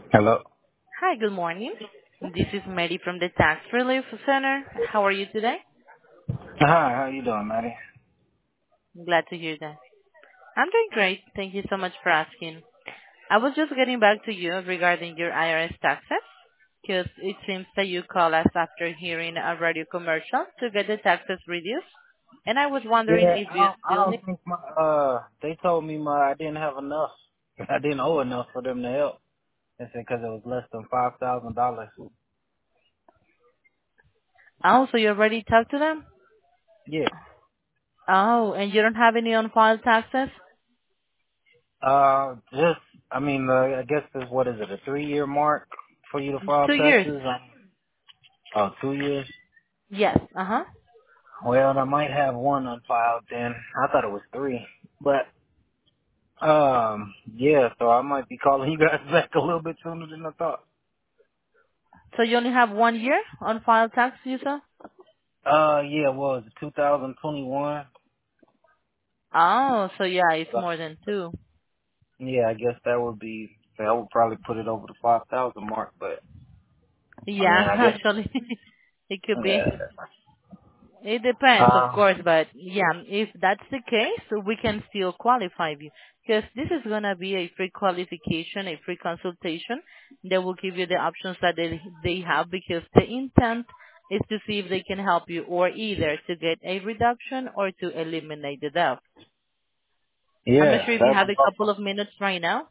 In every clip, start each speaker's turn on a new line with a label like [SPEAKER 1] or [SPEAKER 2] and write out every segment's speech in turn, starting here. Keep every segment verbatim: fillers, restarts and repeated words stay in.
[SPEAKER 1] Hello.
[SPEAKER 2] Hi, good morning. This is Mary from the Tax Relief Center. How are you today?
[SPEAKER 1] Hi, how you doing, Maddie?
[SPEAKER 2] I'm glad to hear that. I'm doing great. Thank you so much for asking. I was just getting back to you regarding your I R S taxes because it seems that you called us after hearing a radio commercial to get the taxes reduced. And I was wondering
[SPEAKER 1] Yeah,
[SPEAKER 2] if
[SPEAKER 1] I
[SPEAKER 2] you
[SPEAKER 1] don't, I
[SPEAKER 2] still
[SPEAKER 1] don't
[SPEAKER 2] need.
[SPEAKER 1] think my uh, they told me my I didn't have enough. I didn't owe enough for them to help. They said because it was less than five thousand dollars.
[SPEAKER 2] Oh, so you already talked to them?
[SPEAKER 1] Yeah.
[SPEAKER 2] Oh, and you don't have any on-file taxes?
[SPEAKER 1] Uh, just I mean, uh, I guess this what is it, a three year mark for you to file
[SPEAKER 2] Two years.
[SPEAKER 1] taxes? Um, oh, two years.
[SPEAKER 2] Yes. Uh-huh.
[SPEAKER 1] Well, I might have one unfiled then. I thought it was three, but um, yeah. So I might be calling you guys back a little bit sooner than I thought.
[SPEAKER 2] So you only have one year on-file tax, you said?
[SPEAKER 1] Uh, yeah, what was it, two thousand twenty-one?
[SPEAKER 2] Oh, so yeah, it's more than two.
[SPEAKER 1] Yeah, I guess that would be, that would probably put it over the five thousand mark, but, I mean,
[SPEAKER 2] Yeah,
[SPEAKER 1] I guess,
[SPEAKER 2] actually, it could be.
[SPEAKER 1] yeah.
[SPEAKER 2] It depends, of
[SPEAKER 1] Um,
[SPEAKER 2] course, but yeah, if that's the case, we can still qualify you. Because this is going to be a free qualification, a free consultation. They will give you the options that they, they have because the intent is to see if they can help you or either to get a reduction or to eliminate the debt. I'm not
[SPEAKER 1] yeah,
[SPEAKER 2] sure if you
[SPEAKER 1] that'd
[SPEAKER 2] have
[SPEAKER 1] be
[SPEAKER 2] a couple
[SPEAKER 1] awesome.
[SPEAKER 2] of minutes right now.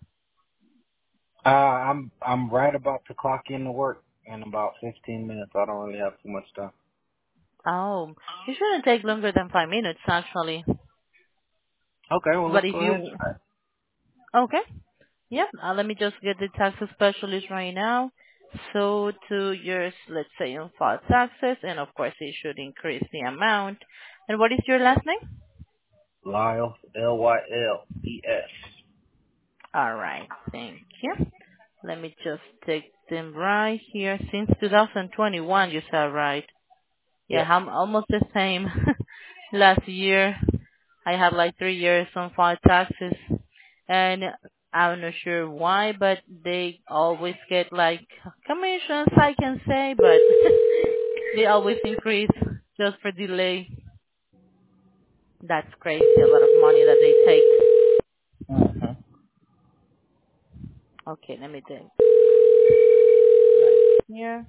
[SPEAKER 1] Uh, I'm, I'm right about to clock in to work in about fifteen minutes. I don't really have too much time.
[SPEAKER 2] Oh, it shouldn't take longer than five minutes actually.
[SPEAKER 1] Okay, well,
[SPEAKER 2] But
[SPEAKER 1] let's
[SPEAKER 2] if
[SPEAKER 1] go ahead.
[SPEAKER 2] you, okay, yeah, uh, let me just get the tax specialist right now. So two years, let's say, on file taxes, and of course it should increase the amount. And what is your last name?
[SPEAKER 1] Lyle, L Y L E S.
[SPEAKER 2] All right, thank you. Let me just take them right here. Since two thousand twenty-one, you said right. Yeah,
[SPEAKER 1] Yep.
[SPEAKER 2] I'm almost the same. Last year, I had like three years on file taxes, and I'm not sure why, but they always get like commissions, I can say, but they always increase just for delay. That's crazy, a lot of money that they take.
[SPEAKER 1] Mm-hmm.
[SPEAKER 2] Okay, let me think. Right here.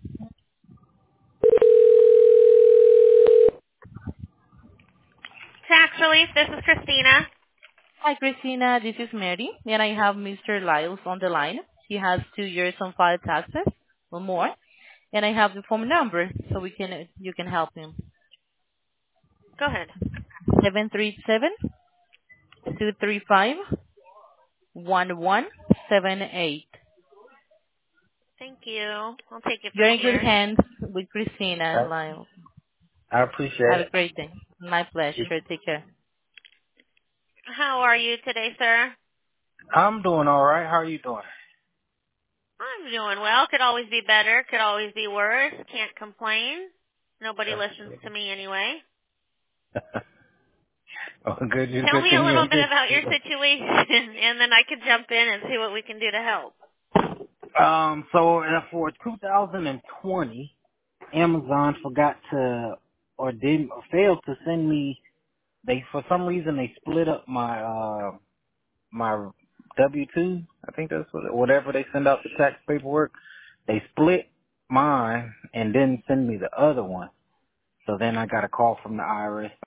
[SPEAKER 3] Tax relief, this is Christina.
[SPEAKER 2] Hi, Christina. This is Mary, and I have Mister Lyles on the line. He has two years on file taxes or more, and I have the phone number so we can you can help him.
[SPEAKER 3] Go ahead.
[SPEAKER 2] Seven three seven two three five one one seven eight.
[SPEAKER 3] Thank you. I'll take it
[SPEAKER 2] You're
[SPEAKER 3] from
[SPEAKER 2] in good
[SPEAKER 3] here.
[SPEAKER 2] hands with Christina
[SPEAKER 1] Okay.
[SPEAKER 2] Lyles.
[SPEAKER 1] I appreciate
[SPEAKER 2] Have a
[SPEAKER 1] it.
[SPEAKER 2] great day. My pleasure. Take care.
[SPEAKER 3] How are you today, sir?
[SPEAKER 1] I'm doing all right. How are you doing?
[SPEAKER 3] I'm doing well. Could always be better. Could always be worse. Can't complain. Nobody
[SPEAKER 1] That's
[SPEAKER 3] listens to me anyway.
[SPEAKER 1] good. Oh, good.
[SPEAKER 3] Tell
[SPEAKER 1] Good
[SPEAKER 3] me a
[SPEAKER 1] thing
[SPEAKER 3] little
[SPEAKER 1] you're
[SPEAKER 3] bit
[SPEAKER 1] here.
[SPEAKER 3] about your situation, and then I can jump in and see what we can do to help.
[SPEAKER 1] Um, so uh, for two thousand twenty, Amazon forgot to or didn't or failed to send me. They for some reason they split up my uh my W two. I think that's what whatever they send out the tax paperwork. They split mine and didn't send me the other one. So then I got a call from the I R S